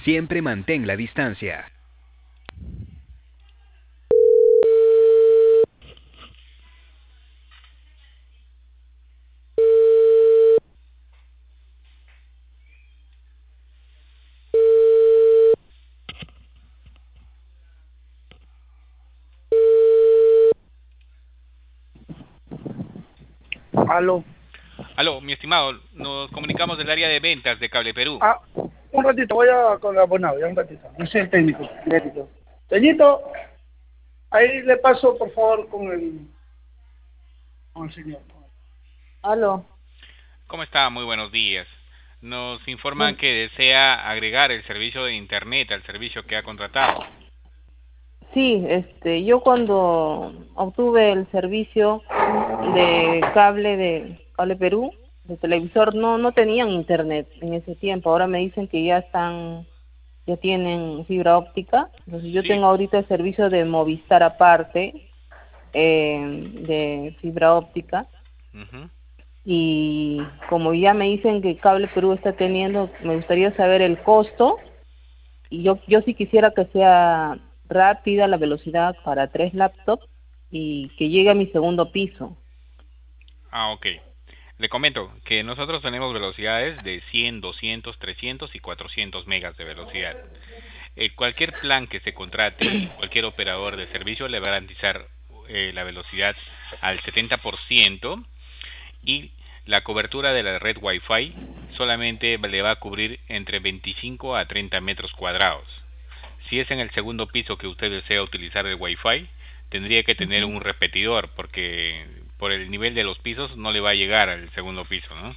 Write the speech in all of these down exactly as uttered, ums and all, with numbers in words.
Siempre mantén la distancia. Aló. Aló, mi estimado, nos comunicamos del área de ventas de Cable Perú. Ah, un ratito, voy a con el abonado, ya un ratito. Yo soy el técnico, técnico. Señito, ahí le paso, por favor, con el, con el señor. Aló. ¿Cómo está? Muy buenos días. Nos informan Bu- que desea agregar el servicio de Internet al servicio que ha contratado. Sí, este, yo cuando obtuve el servicio de cable de Cable Perú, de televisor, no no tenían internet en ese tiempo. Ahora me dicen que ya están, ya tienen fibra óptica. Entonces yo Sí. tengo ahorita el servicio de Movistar aparte, eh, de fibra óptica. Ujú. Y como ya me dicen que Cable Perú está teniendo, me gustaría saber el costo. Y yo, yo sí quisiera que sea rápida la velocidad para tres laptops y que llegue a mi segundo piso. Ah, ok. Le comento que nosotros tenemos velocidades de cien, doscientos, trescientos y cuatrocientos megas de velocidad. Eh, cualquier plan que se contrate, cualquier operador de servicio le va a garantizar eh, la velocidad al setenta por ciento y la cobertura de la red Wi-Fi solamente le va a cubrir entre veinticinco a treinta metros cuadrados. Si es en el segundo piso que usted desea utilizar el Wi-Fi, tendría que tener Ujú. un repetidor porque por el nivel de los pisos no le va a llegar al segundo piso, ¿no?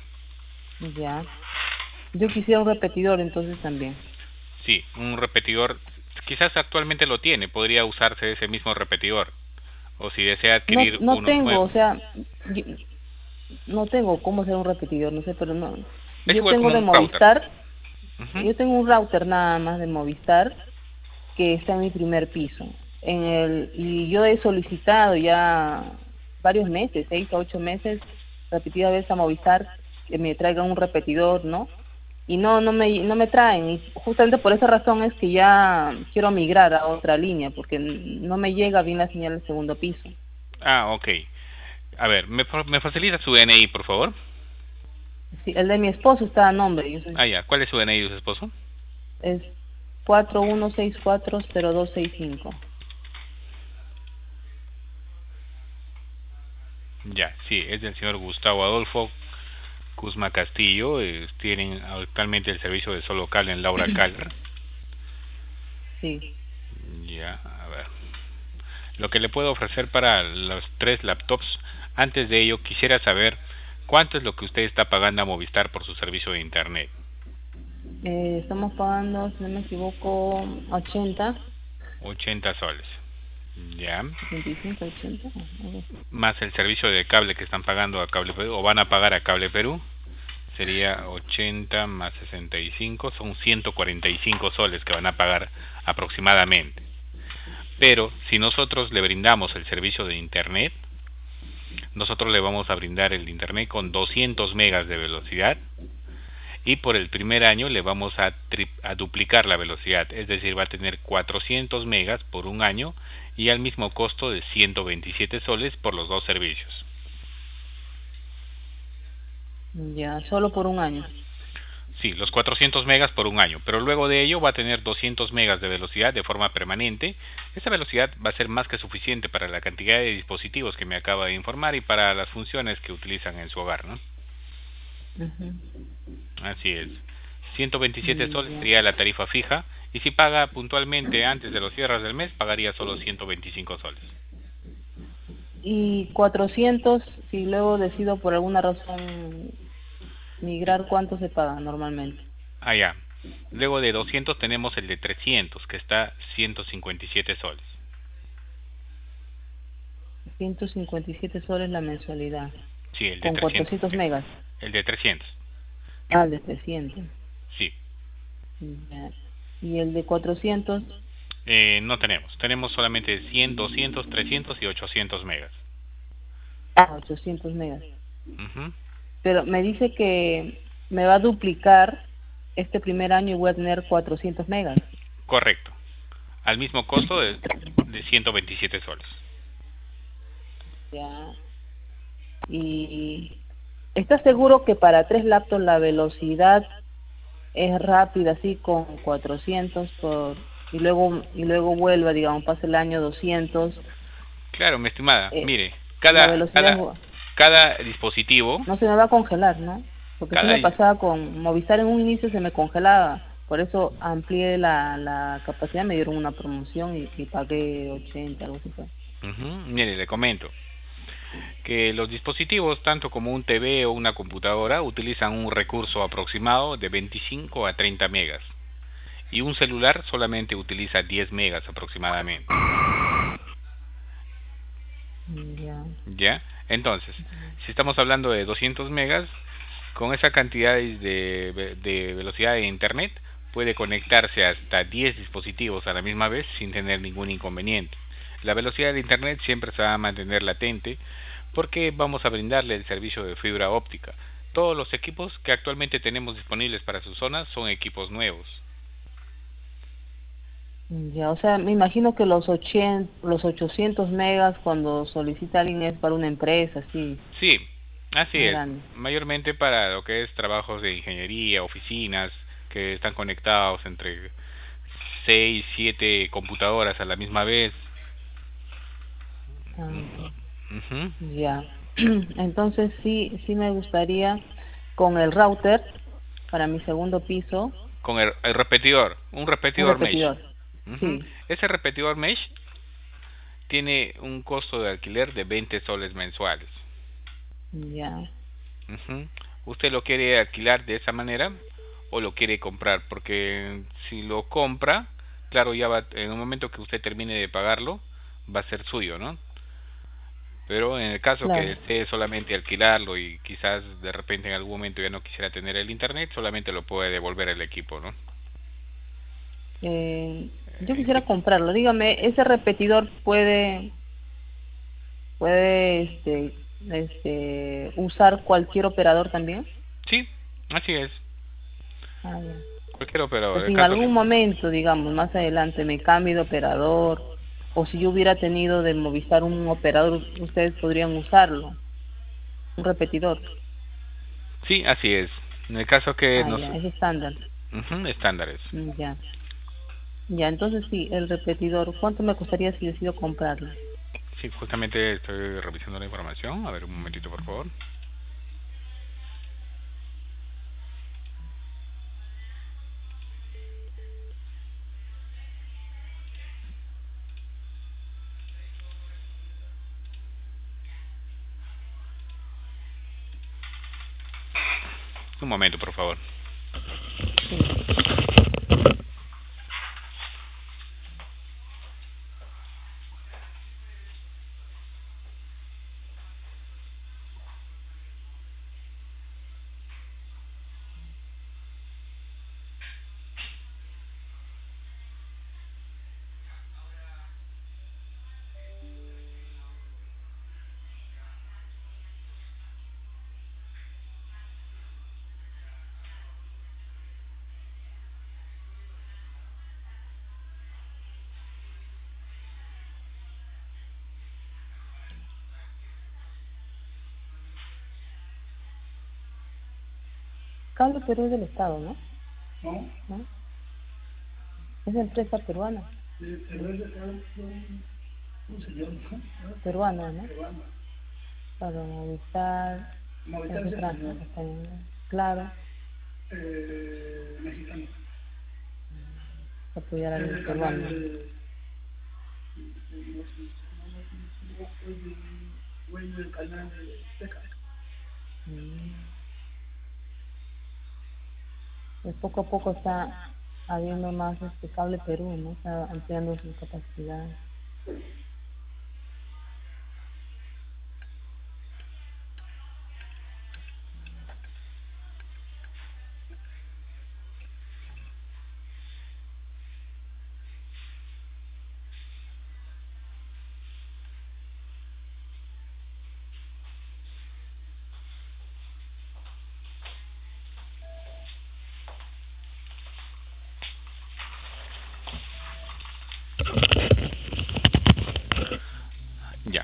Ya. Yo quisiera un repetidor entonces también. Sí, un repetidor, quizás actualmente lo tiene, podría usarse ese mismo repetidor. O si desea No, adquirir no uno tengo, nuevo. o sea, yo- no tengo cómo hacer un repetidor, no sé, pero no. Es Yo igual tengo como de un router. Movistar, Ujú. yo tengo un router nada más de Movistar que está en mi primer piso. En el, y yo he solicitado ya varios meses, seis a ocho meses, repetidas veces a Movistar que me traigan un repetidor, ¿no? Y no, no me, no me traen. Y justamente por esa razón es que ya quiero migrar a otra línea, porque no me llega bien la señal del segundo piso. Ah, ok. A ver, ¿me, fa- me facilita su D N I, por favor? Sí, el de mi esposo está a nombre, yo soy, Ah, ya. ¿Cuál es su D N I de su esposo? es cuatro uno seis cuatro cero dos seis cinco. Ya, sí, es del señor Gustavo Adolfo Cusma Castillo. eh, tienen actualmente el servicio de solo cable en Laura Caller. Sí. Ya, a ver. Lo que le puedo ofrecer para los tres laptops, antes de ello quisiera saber cuánto es lo que usted está pagando a Movistar por su servicio de internet. Eh, estamos pagando, si no me equivoco, ochenta, ochenta soles. Ya. setenta y cinco, ochenta, algo así. Más el servicio de cable que están pagando a Cable Perú, o van a pagar a Cable Perú, sería ochenta más sesenta y cinco, son ciento cuarenta y cinco soles que van a pagar aproximadamente. Pero si nosotros le brindamos el servicio de internet, nosotros le vamos a brindar el internet con doscientos megas de velocidad y por el primer año le vamos a, tri a duplicar la velocidad, es decir, va a tener cuatrocientos megas por un año y al mismo costo de ciento veintisiete soles por los dos servicios. Ya, solo por un año. Sí, los cuatrocientos megas por un año, pero luego de ello va a tener doscientos megas de velocidad de forma permanente. Esa velocidad va a ser más que suficiente para la cantidad de dispositivos que me acaba de informar y para las funciones que utilizan en su hogar, ¿no? Ujú. Así es. ciento veintisiete Mm, soles ya. sería la tarifa fija y si paga puntualmente antes de los cierres del mes pagaría solo ciento veinticinco soles. Y cuatrocientos, si luego decido por alguna razón migrar, ¿cuánto se paga normalmente? Ah, ya. Luego de doscientos tenemos el de trescientos que está ciento cincuenta y siete soles. ciento cincuenta y siete soles la mensualidad, Sí, el de con trescientos cuatrocientos megas. megas. El de trescientos. Ah, el de trescientos. Sí. Ya. Y el de cuatrocientos, Eh, no tenemos. Tenemos solamente cien, doscientos, trescientos y ochocientos megas. ah, ochocientos megas. Ujú. Pero me dice que me va a duplicar este primer año voy a tener cuatrocientos megas. Correcto. Al mismo costo de, de ciento veintisiete soles. Ya. Y ¿estás seguro que para tres laptops la velocidad es rápida, así con cuatrocientos por y luego y luego vuelva, digamos, pase el año doscientos? Claro, mi estimada, Eh, mire, la cada velocidad cada es- cada dispositivo, no se me va a congelar, ¿no? Porque sí cada me pasaba con Movistar, en un inicio se me congelaba, por eso amplié la, la capacidad, me dieron una promoción y, y pagué ochenta, algo así fue. uh mire, le comento que los dispositivos, tanto como un T V o una computadora, utilizan un recurso aproximado de veinticinco a treinta megas, y un celular solamente utiliza diez megas aproximadamente. Ya. ¿Ya? Entonces, si estamos hablando de doscientos megas, con esa cantidad de, de velocidad de internet, puede conectarse hasta diez dispositivos a la misma vez sin tener ningún inconveniente. La velocidad de internet siempre se va a mantener latente porque vamos a brindarle el servicio de fibra óptica. Todos los equipos que actualmente tenemos disponibles para su zona son equipos nuevos. Ya, o sea, me imagino que los ochenta, los ochocientos megas cuando solicita alguien es para una empresa, sí, Sí, así más es. grande. Mayormente para lo que es trabajos de ingeniería, oficinas que están conectados entre seis, siete computadoras a la misma vez. Ah, ok. Ujú. Ya. Entonces sí, sí me gustaría con el router para mi segundo piso, Con el, el repetidor, un un repetidor mesh. repetidor. Ujú. Sí, Ese repetidor mesh tiene un costo de alquiler de veinte soles mensuales. ya. Ujú. ¿Usted lo quiere alquilar de esa manera o lo quiere comprar? Porque si lo compra, claro, ya va, en el momento que usted termine de pagarlo, va a ser suyo, ¿no? Pero en el caso que Claro. desee solamente alquilarlo y quizás de repente en algún momento ya no quisiera tener el internet, solamente lo puede devolver el equipo, ¿no? Eh, yo ¿En qué? quisiera comprarlo. Dígame, ¿ese repetidor puede puede este este usar cualquier operador también? Sí, así es. Ah, ya. Cualquier operador. Pues El si en caso que... algún momento, digamos, más adelante me cambie de operador, o si yo hubiera tenido de Movistar un operador, ustedes podrían usarlo, un repetidor. Sí, así es. En el caso que Ah, nos... ya, es estándar. Ujú, estándares. Mm, ya. Ya, entonces sí, el repetidor, ¿cuánto me costaría si decido comprarlo? Sí, justamente estoy revisando la información. A ver, un momentito, por favor. Un momento, por favor. Sí. Cable Perú es del Estado, ¿no? ¿no? ¿No? Es de empresa peruana, Eh, Pero es de acá, un un señor, ¿no? peruana, ¿no? Peruano. Para Movistar, Movistar es es español, extranjera, española. Claro, eh, mexicano. apoyar Es al el canal peruano. de... No sé, no, no, no, fue el dueño del canal de Teca. Mm. Pues poco a poco está habiendo más este Cable Perú, ¿no? Está ampliando su capacidad.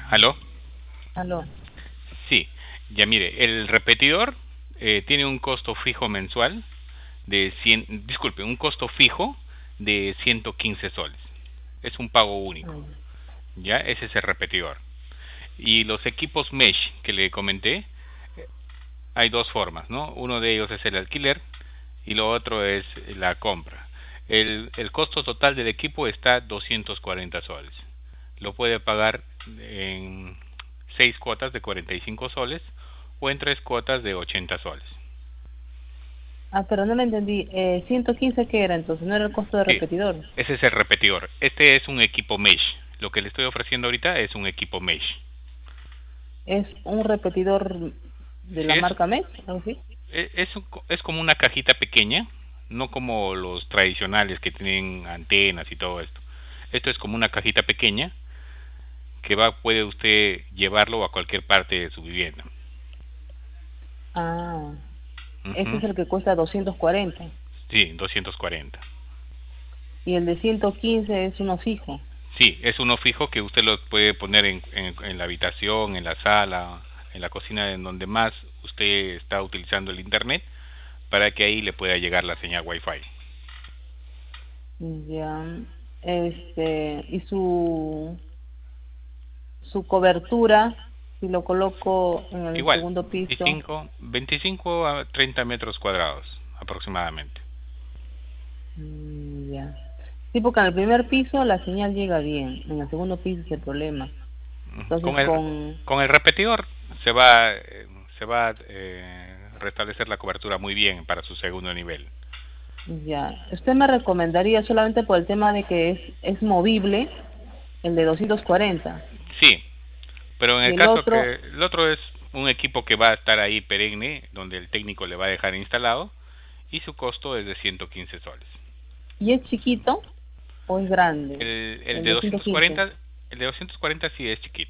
¿Aló? Aló. Sí, ya mire, el repetidor eh, tiene un costo fijo mensual de cien, disculpe, un costo fijo de ciento quince soles. Es un pago único. Ay. Ya, ese es el repetidor. Y los equipos mesh que le comenté, hay dos formas, ¿no? Uno de ellos es el alquiler y lo otro es la compra. El, el costo total del equipo está doscientos cuarenta soles. Lo puede pagar en seis cuotas de cuarenta y cinco soles o en tres cuotas de ochenta soles. Ah, pero no me entendí. Eh, ¿ciento quince qué era entonces? ¿No era el costo de Sí, repetidor? ese es el repetidor. Este es un equipo mesh. Lo que le estoy ofreciendo ahorita es un equipo mesh. ¿Es un repetidor de Sí, la es, marca Mesh? ¿Algo así? es, es un- es como una cajita pequeña, no como los tradicionales que tienen antenas y todo esto. Esto es como una cajita pequeña que va puede usted llevarlo a cualquier parte de su vivienda. Ah, este Ujú. es el que cuesta doscientos cuarenta. Sí, doscientos cuarenta. Y el de ciento quince es uno fijo. Sí, es uno fijo que usted lo puede poner en, en, en la habitación, en la sala, en la cocina, en donde más usted está utilizando el internet, para que ahí le pueda llegar la señal Wi-Fi. Ya. Este, y su, su cobertura, si lo coloco en el Igual, segundo piso. veinticinco, veinticinco a treinta metros cuadrados aproximadamente. Mm, ya. Sí, porque en el primer piso la señal llega bien, en el segundo piso es el problema. Entonces Con el con... con el repetidor se va eh, se va eh, restablecer la cobertura muy bien para su segundo nivel. Ya. ¿Usted me recomendaría solamente por el tema de que es, es movible, el de doscientos cuarenta? Sí, pero en Y el el caso otro, que el otro es un equipo que va a estar ahí perenne, donde el técnico le va a dejar instalado y su costo es de ciento quince soles. ¿y es chiquito o es grande? El, el El de de ciento doscientos quince. cuarenta, el de doscientos cuarenta sí es chiquito.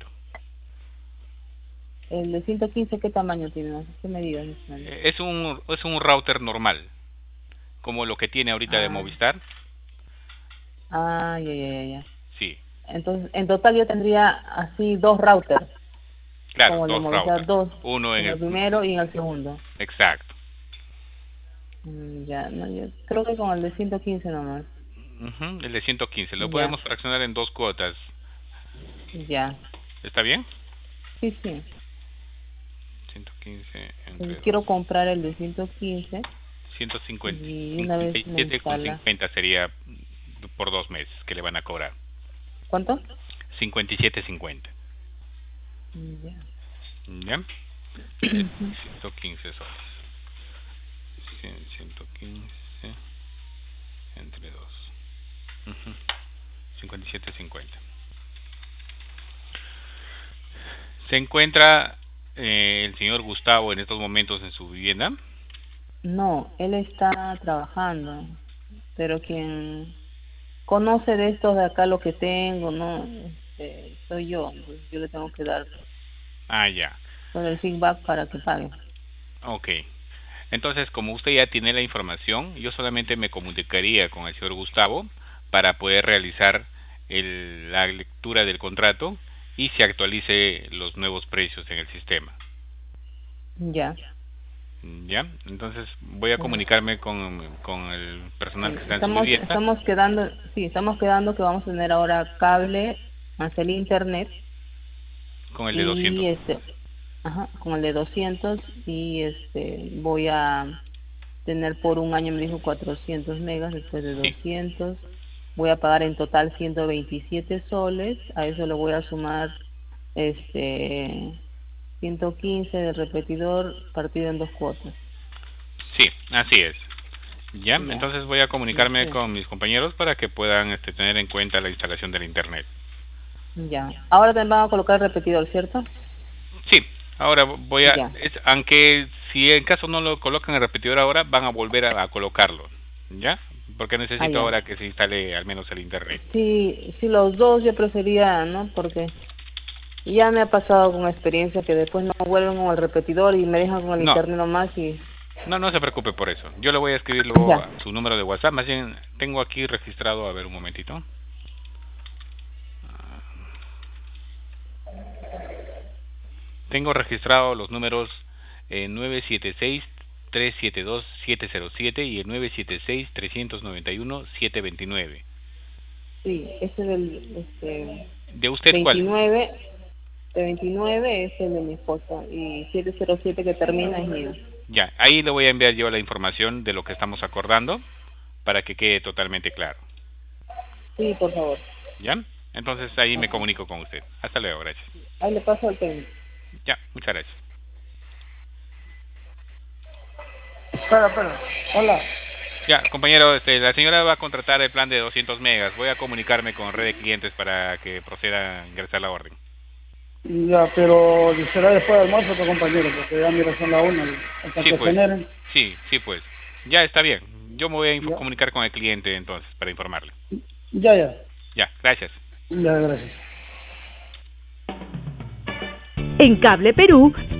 El de ciento quince, ¿qué tamaño tiene? No sé qué medida es. Eh, Es un es un router normal, como lo que tiene ahorita de Ah, Movistar. ah, ya, ya, ya, ya. Sí, Entonces, en total yo tendría así dos routers, claro, como el de dos Movistar, routers, dos, uno en en el el primero y en el segundo. exacto. Mm, ya, no, yo creo que con el de ciento quince nomás. Ujú, el de ciento quince lo Ya, podemos fraccionar en dos cuotas. ya. ¿Está bien? Sí, sí. ciento quince entre Entonces quiero dos. comprar el de ciento quince ciento cincuenta, y una cincuenta vez y me siete con instala. cincuenta sería por dos meses que le van a cobrar. ¿Cuánto? cincuenta y siete cincuenta. Mm, ya. ¿Ya? Es ciento quince soles. Cien- ciento quince entre dos. Ujú, cincuenta y siete cincuenta. ¿Se encuentra eh, el señor Gustavo en estos momentos en su vivienda? No, él está trabajando, pero quien conoce de estos de acá lo que tengo, ¿no? Este, soy yo, entonces yo le tengo que dar Ah, ya. todo el feedback para que pague. Ok. Entonces, como usted ya tiene la información, yo solamente me comunicaría con el señor Gustavo para poder realizar el, la lectura del contrato y se actualice los nuevos precios en el sistema. Ya. ¿Ya? Entonces voy a Ya. comunicarme con, con el personal Sí, que está en su estamos, vivienda, estamos quedando, sí, estamos quedando que vamos a tener ahora cable hacia el internet con el de doscientos. y este, ajá, con el de doscientos y este, voy a tener por un año, me dijo cuatrocientos megas, después de Sí, doscientos voy a pagar en total ciento veintisiete soles, a eso le voy a sumar este ciento quince del repetidor partido en dos cuotas. sí, así es. ¿Ya? Ya, Entonces voy a ya, comunicarme sí. con mis compañeros para que puedan este, tener en cuenta la instalación del internet. Ya. Ahora también van a colocar el repetidor, ¿cierto? Sí, ahora voy a, Ya. es, aunque si en caso no lo colocan el repetidor ahora, van a volver a, a colocarlo, ¿ya? Porque Ah, necesito ya. ahora que se instale al menos el internet. Sí, sí, los dos yo prefería, ¿no? Porque ya me ha pasado con experiencia que después no vuelven con el repetidor y me dejan con el No, internet nomás y... no, no se preocupe por eso. Yo le voy a escribir luego Ya, a su número de WhatsApp. Más bien, tengo aquí registrado, a ver un momentito. Tengo registrado los números eh, nueve siete seis, tres siete dos, siete cero siete y el nueve siete seis, tres nueve uno, siete dos nueve. Sí, ese es el este, ¿De usted veintinueve, cuál? de veintinueve es el de mi esposa y siete cero siete que termina es mío. Ya, ahí le voy a enviar yo la información de lo que estamos acordando para que quede totalmente claro. Sí, por favor. ¿Ya? Entonces ahí me comunico con usted. Hasta luego, gracias. Ahí le paso al técnico. Ya, muchas gracias. Espera, espera. Hola. Ya, compañero, este, la señora va a contratar el plan de doscientos megas. Voy a comunicarme con red de clientes para que proceda a ingresar la orden. Ya, pero será después del almuerzo, pues, compañero, porque ya mira, son las una. Hasta Sí, que pues. generen. Sí, sí, pues. Ya está bien. Yo me voy a Ya. comunicar con el cliente entonces para informarle. Ya, ya. Ya, gracias. Ya, gracias. En Cable Perú